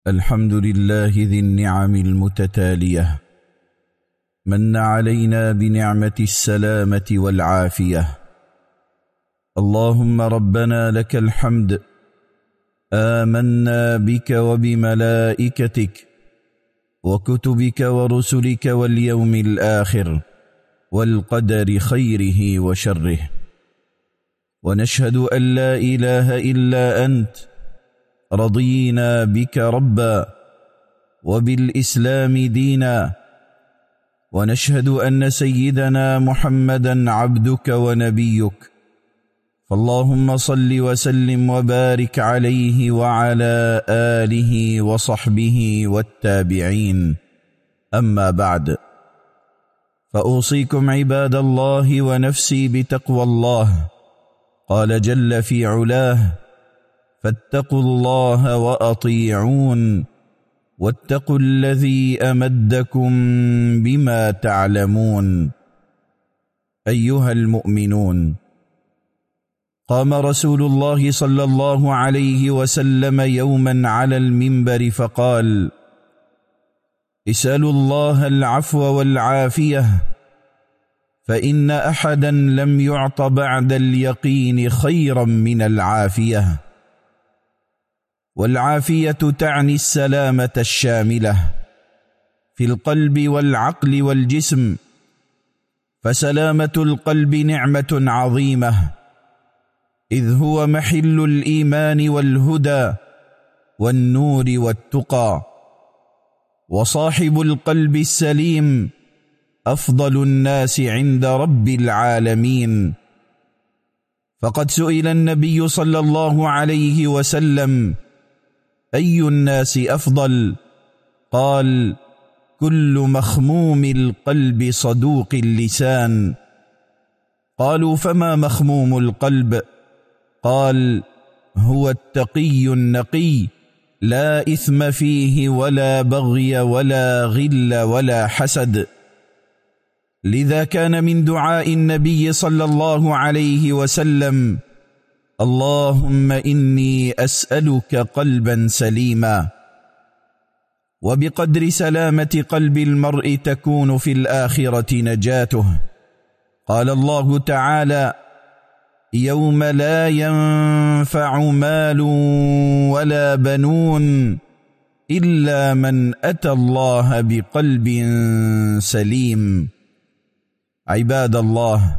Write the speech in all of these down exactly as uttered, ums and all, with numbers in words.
الحمد لله ذي النعم المتتالية، من علينا بنعمة السلامة والعافية. اللهم ربنا لك الحمد، آمنا بك وبملائكتك وكتبك ورسلك واليوم الآخر والقدر خيره وشره، ونشهد أن لا إله إلا أنت، رضينا بك ربا وبالإسلام دينا، ونشهد أن سيدنا محمدا عبدك ونبيك، فاللهم صل وسلم وبارك عليه وعلى آله وصحبه والتابعين. أما بعد، فأوصيكم عباد الله ونفسي بتقوى الله. قال جل في علاه: فاتقوا الله وأطيعون واتقوا الذي أمدكم بما تعلمون. أيها المؤمنون، قام رسول الله صلى الله عليه وسلم يوما على المنبر فقال: اسألوا الله العفو والعافية، فإن أحدا لم يعط بعد اليقين خيرا من العافية. والعافية تعني السلامة الشاملة في القلب والعقل والجسم، فسلامة القلب نعمة عظيمة، إذ هو محل الإيمان والهدى والنور والتقى، وصاحب القلب السليم أفضل الناس عند رب العالمين. فقد سئل النبي صلى الله عليه وسلم: أي الناس أفضل؟ قال: كل مخموم القلب صدوق اللسان. قالوا: فما مخموم القلب؟ قال: هو التقي النقي، لا إثم فيه ولا بغي ولا غل ولا حسد. لذا كان من دعاء النبي صلى الله عليه وسلم: اللهم إني أسألك قلبا سليما. وبقدر سلامة قلب المرء تكون في الآخرة نجاته. قال الله تعالى: يوم لا ينفع مال ولا بنون إلا من أتى الله بقلب سليم. عباد الله،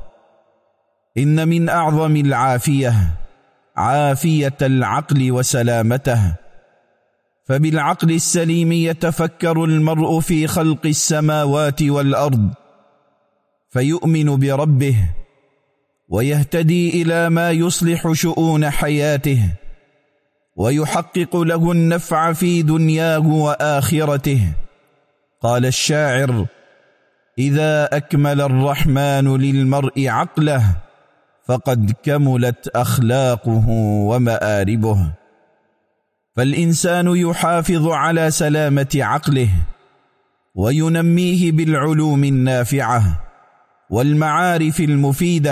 إن من أعظم العافية عافية العقل وسلامته، فبالعقل السليم يتفكر المرء في خلق السماوات والأرض، فيؤمن بربه ويهتدي إلى ما يصلح شؤون حياته ويحقق له النفع في دنياه وآخرته. قال الشاعر: إذا أكمل الرحمن للمرء عقله فقد كملت أخلاقه ومآربه. فالإنسان يحافظ على سلامة عقله وينميه بالعلوم النافعة والمعارف المفيدة،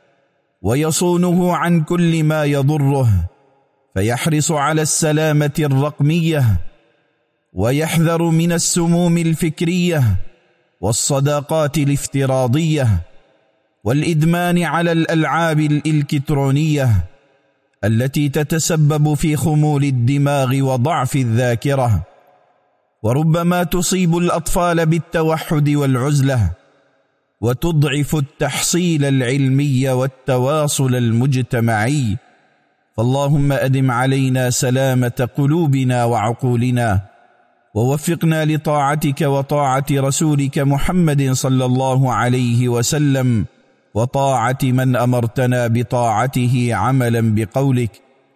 ويصونه عن كل ما يضره، فيحرص على السلامة الرقمية، ويحذر من السموم الفكرية والصداقات الافتراضية والإدمان على الألعاب الإلكترونية التي تتسبب في خمول الدماغ وضعف الذاكرة، وربما تصيب الأطفال بالتوحد والعزلة، وتضعف التحصيل العلمي والتواصل المجتمعي. فاللهم أدم علينا سلامة قلوبنا وعقولنا، ووفقنا لطاعتك وطاعة رسولك محمد صلى الله عليه وسلم، وطاعة من أمرتنا بطاعته عملا بقولك: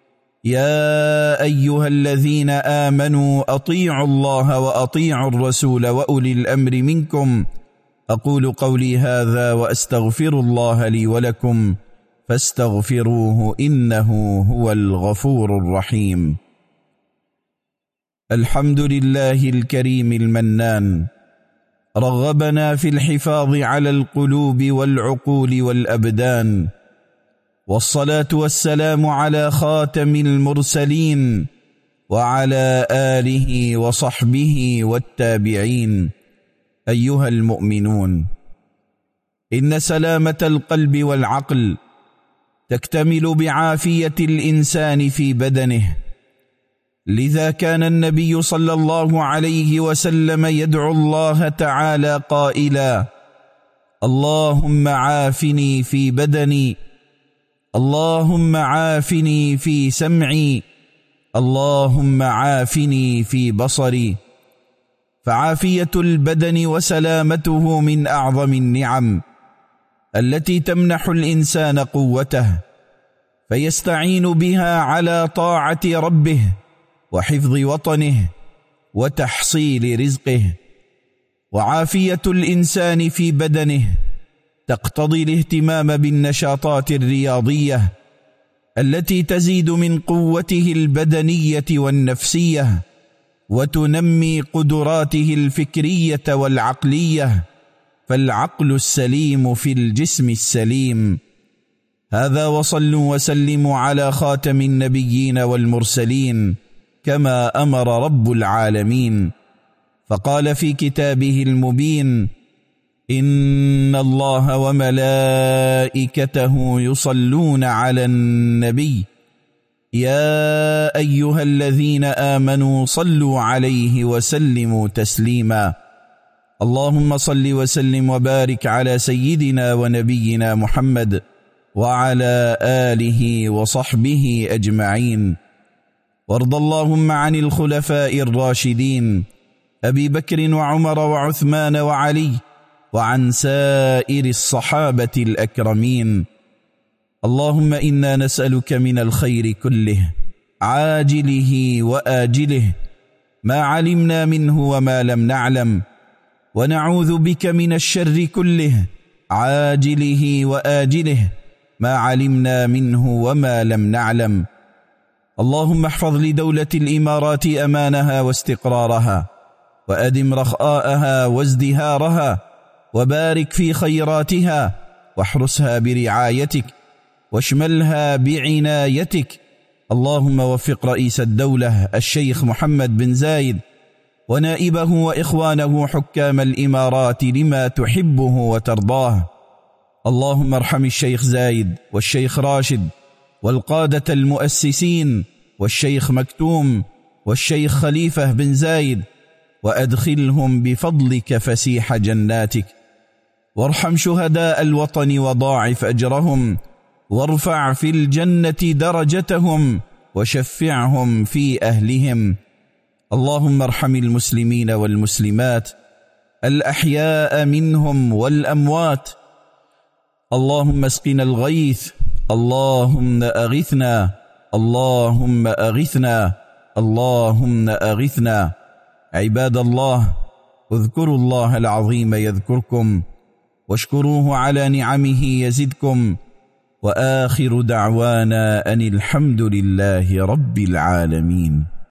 يا أيها الذين آمنوا أطيعوا الله وأطيعوا الرسول وأولي الأمر منكم. أقول قولي هذا وأستغفر الله لي ولكم، فاستغفروه إنه هو الغفور الرحيم. الحمد لله الكريم المنان، رغبنا في الحفاظ على القلوب والعقول والأبدان، والصلاة والسلام على خاتم المرسلين وعلى آله وصحبه والتابعين. أيها المؤمنون، إن سلامة القلب والعقل تكتمل بعافية الإنسان في بدنه، لذا كان النبي صلى الله عليه وسلم يدعو الله تعالى قائلا: اللهم عافني في بدني، اللهم عافني في سمعي، اللهم عافني في بصري. فعافية البدن وسلامته من أعظم النعم التي تمنح الإنسان قوته، فيستعين بها على طاعة ربه وحفظ وطنه وتحصيل رزقه. وعافية الإنسان في بدنه تقتضي الاهتمام بالنشاطات الرياضية التي تزيد من قوته البدنية والنفسية وتنمي قدراته الفكرية والعقلية، فالعقل السليم في الجسم السليم. هذا، وصلوا وسلموا على خاتم النبيين والمرسلين كما أمر رب العالمين، فقال في كتابه المبين: إن الله وملائكته يصلون على النبي يا أيها الذين آمنوا صلوا عليه وسلموا تسليما. اللهم صل وسلم وبارك على سيدنا ونبينا محمد وعلى آله وصحبه أجمعين. وارض اللهم عن الخلفاء الراشدين أبي بكر وعمر وعثمان وعلي، وعن سائر الصحابة الأكرمين. اللهم إنا نسألك من الخير كله عاجله وآجله ما علمنا منه وما لم نعلم، ونعوذ بك من الشر كله عاجله وآجله ما علمنا منه وما لم نعلم. اللهم احفظ لدولة الإمارات أمانها واستقرارها، وأدم رخاءها وازدهارها، وبارك في خيراتها، واحرسها برعايتك، واشملها بعنايتك. اللهم وفق رئيس الدولة الشيخ محمد بن زايد ونائبه وإخوانه حكام الإمارات لما تحبه وترضاه. اللهم ارحم الشيخ زايد والشيخ راشد والقادة المؤسسين والشيخ مكتوم والشيخ خليفة بن زايد، وأدخلهم بفضلك فسيح جناتك. وارحم شهداء الوطن وضاعف أجرهم، وارفع في الجنة درجتهم، وشفعهم في أهلهم. اللهم ارحم المسلمين والمسلمات الأحياء منهم والأموات. اللهم اسقنا الغيث، اللهم أغثنا، اللهم أغثنا، اللهم أغثنا. عباد الله، اذكروا الله العظيم يذكركم، واشكروه على نعمه يزدكم، وآخر دعوانا أن الحمد لله رب العالمين.